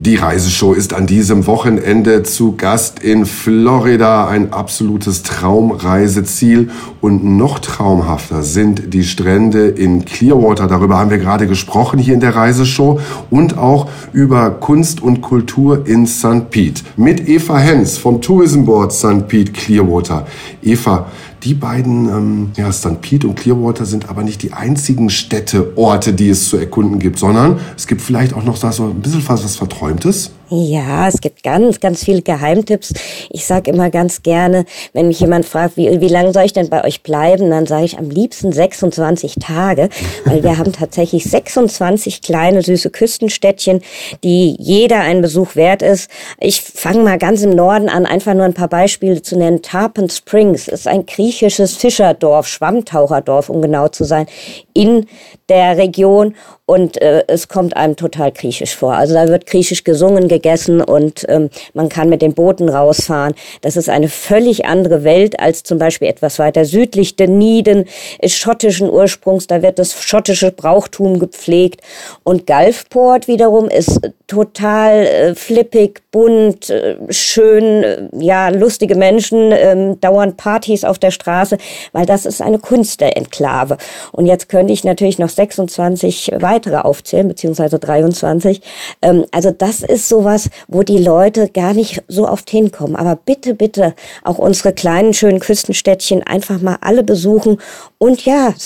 Die Reiseshow ist an diesem Wochenende zu Gast in Florida. Ein absolutes Traumreiseziel. Und noch traumhafter sind die Strände in Clearwater. Darüber haben wir gerade gesprochen hier in der Reiseshow. Und auch über Kunst und Kultur in St. Pete. Mit Eva Henz vom Tourism Board St. Pete Clearwater. Eva, die beiden, St. Pete und Clearwater sind aber nicht die einzigen Städte, Orte, die es zu erkunden gibt, sondern es gibt vielleicht auch noch so ein bisschen was Verträumtes. Ja, es gibt ganz, ganz viele Geheimtipps. Ich sage immer ganz gerne, wenn mich jemand fragt, wie lange soll ich denn bei euch bleiben, dann sage ich am liebsten 26 Tage, weil wir haben tatsächlich 26 kleine, süße Küstenstädtchen, die jeder einen Besuch wert ist. Ich fange mal ganz im Norden an, einfach nur ein paar Beispiele zu nennen. Tarpon Springs ist ein griechisches Fischerdorf, Schwammtaucherdorf, um genau zu sein, in der Region. Und es kommt einem total griechisch vor. Also da wird griechisch gesungen, gegessen und man kann mit den Booten rausfahren. Das ist eine völlig andere Welt als zum Beispiel etwas weiter südlich. Dunedin ist schottischen Ursprungs, da wird das schottische Brauchtum gepflegt. Und Gulfport wiederum ist total flippig, bunt, schön, lustige Menschen, dauernd Partys auf der Straße, weil das ist eine Kunstenklave. Und jetzt könnte ich natürlich noch 26 weitere aufzählen, beziehungsweise 23. Also das ist sowas, wo die Leute gar nicht so oft hinkommen. Aber bitte, bitte auch unsere kleinen, schönen Küstenstädtchen einfach mal alle besuchen und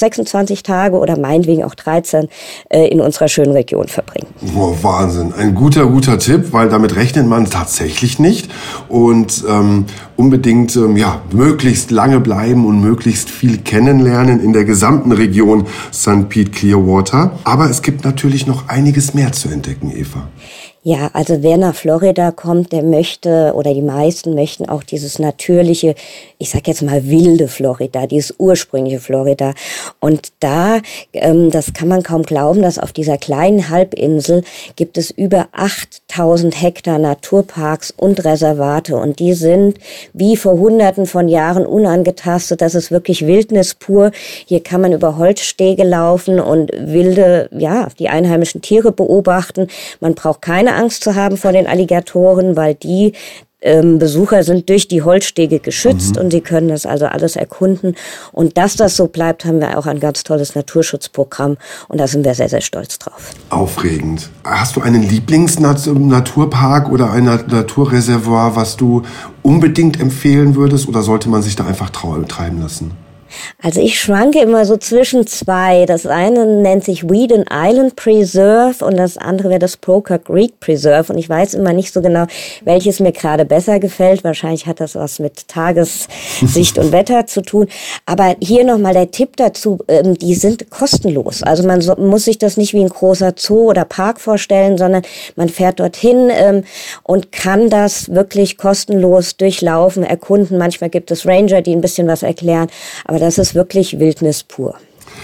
26 Tage oder meinetwegen auch 13 in unserer schönen Region verbringen. Oh, Wahnsinn. Ein guter Tipp, weil damit rechnet man tatsächlich nicht. Und unbedingt möglichst lange bleiben und möglichst viel kennenlernen in der gesamten Region St. Pete Clearwater. Aber es gibt natürlich noch einiges mehr zu entdecken, Eva. Ja, also wer nach Florida kommt, der möchte, oder die meisten möchten auch dieses natürliche, ich sag jetzt mal wilde Florida, dieses ursprüngliche Florida. Und da, das kann man kaum glauben, dass auf dieser kleinen Halbinsel gibt es über 8000 Hektar Naturparks und Reservate. Und die sind wie vor Hunderten von Jahren unangetastet. Das ist wirklich Wildnis pur. Hier kann man über Holzstege laufen und wilde, die einheimischen Tiere beobachten. Man braucht keine Angst zu haben vor den Alligatoren, weil die Besucher sind durch die Holzstege geschützt und sie können das also alles erkunden. Und dass das so bleibt, haben wir auch ein ganz tolles Naturschutzprogramm und da sind wir sehr, sehr stolz drauf. Aufregend. Hast du einen Lieblingsnaturpark oder ein Naturreservoir, was du unbedingt empfehlen würdest oder sollte man sich da einfach treiben lassen? Also ich schwanke immer so zwischen zwei. Das eine nennt sich Weedon Island Preserve und das andere wäre das Poker Creek Preserve. Und ich weiß immer nicht so genau, welches mir gerade besser gefällt. Wahrscheinlich hat das was mit Tagessicht und Wetter zu tun. Aber hier nochmal der Tipp dazu, die sind kostenlos. Also man muss sich das nicht wie ein großer Zoo oder Park vorstellen, sondern man fährt dorthin und kann das wirklich kostenlos durchlaufen, erkunden. Manchmal gibt es Ranger, die ein bisschen was erklären. Aber das ist wirklich Wildnis pur.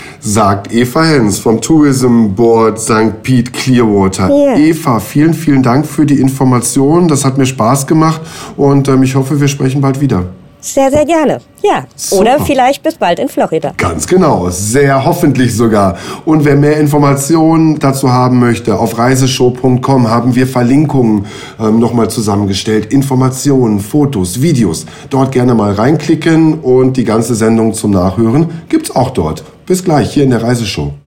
Sagt Eva Henz vom Tourism Board St. Pete Clearwater. Ja. Eva, vielen, vielen Dank für die Informationen. Das hat mir Spaß gemacht und ich hoffe, wir sprechen bald wieder. Sehr, sehr gerne. Ja. Super. Oder vielleicht bis bald in Florida. Ganz genau. Sehr hoffentlich sogar. Und wer mehr Informationen dazu haben möchte, auf reiseshow.com haben wir Verlinkungen nochmal zusammengestellt. Informationen, Fotos, Videos. Dort gerne mal reinklicken und die ganze Sendung zum Nachhören gibt's auch dort. Bis gleich hier in der Reiseshow.